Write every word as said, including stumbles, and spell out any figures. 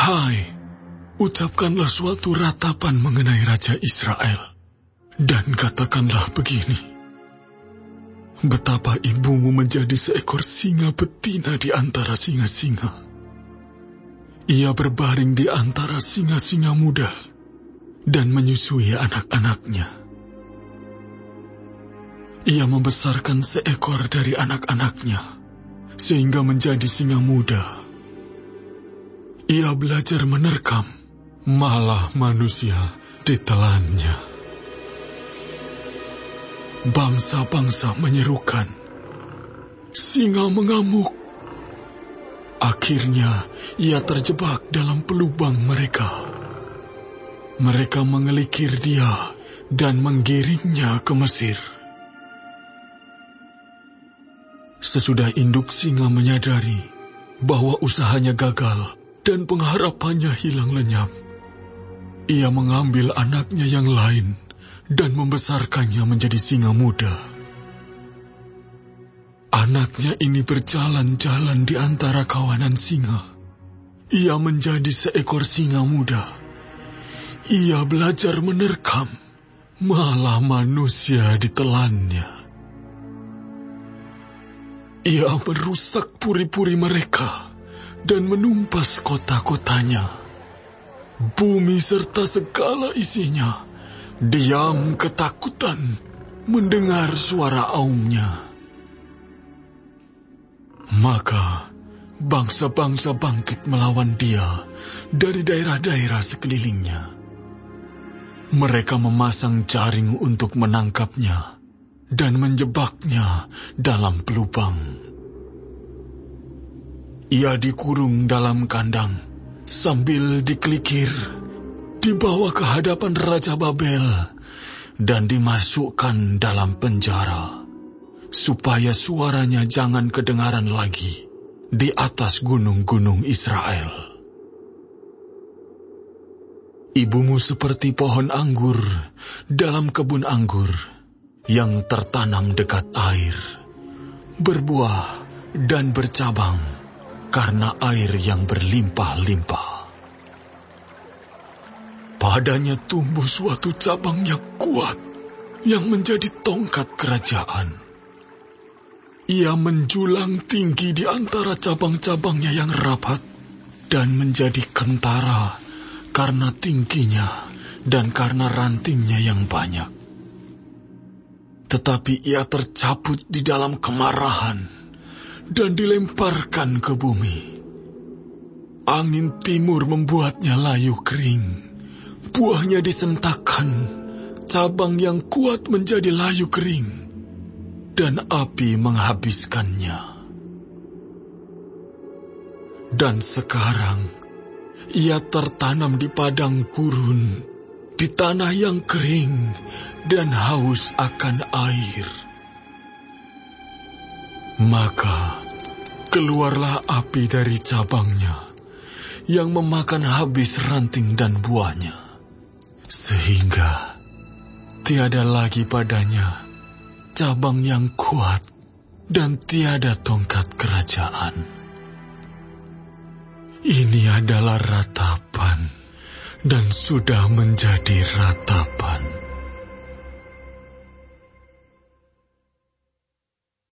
Hai, ucapkanlah suatu ratapan mengenai Raja Israel, dan katakanlah begini. Betapa ibumu menjadi seekor singa betina di antara singa-singa. Ia berbaring di antara singa-singa muda dan menyusui anak-anaknya. Ia membesarkan seekor dari anak-anaknya, sehingga menjadi singa muda. Ia belajar menerkam, malah manusia ditelannya. Bangsa-bangsa menyerukan, singa mengamuk. Akhirnya ia terjebak dalam pelubang mereka. Mereka mengelikir dia dan menggiringnya ke Mesir. Sesudah induk singa menyadari bahwa usahanya gagal dan pengharapannya hilang lenyap, ia mengambil anaknya yang lain dan membesarkannya menjadi singa muda. Anaknya ini berjalan-jalan di antara kawanan singa. Ia menjadi seekor singa muda. Ia belajar menerkam, malah manusia ditelannya. Ia merusak puri-puri mereka dan menumpas kota-kotanya. Bumi serta segala isinya diam ketakutan mendengar suara aumnya. Maka bangsa-bangsa bangkit melawan dia dari daerah-daerah sekelilingnya. Mereka memasang jaring untuk menangkapnya dan menjebaknya dalam pelubang. Ia dikurung dalam kandang sambil dikelikir, dibawa ke hadapan Raja Babel dan dimasukkan dalam penjara, supaya suaranya jangan kedengaran lagi di atas gunung-gunung Israel. Ibumu seperti pohon anggur dalam kebun anggur yang tertanam dekat air, berbuah dan bercabang karena air yang berlimpah-limpah. Padanya tumbuh suatu cabang yang kuat, yang menjadi tongkat kerajaan. Ia menjulang tinggi di antara cabang-cabangnya yang rapat dan menjadi kentara karena tingginya dan karena rantingnya yang banyak. Tetapi ia tercabut di dalam kemarahan dan dilemparkan ke bumi. Angin timur membuatnya layu kering. Buahnya disentakkan, cabang yang kuat menjadi layu kering, dan api menghabiskannya. Dan sekarang ia tertanam di padang gurun, di tanah yang kering dan haus akan air. Maka keluarlah api dari cabangnya, yang memakan habis ranting dan buahnya, sehingga tiada lagi padanya cabang yang kuat dan tiada tongkat kerajaan. Ini adalah ratapan dan sudah menjadi ratapan.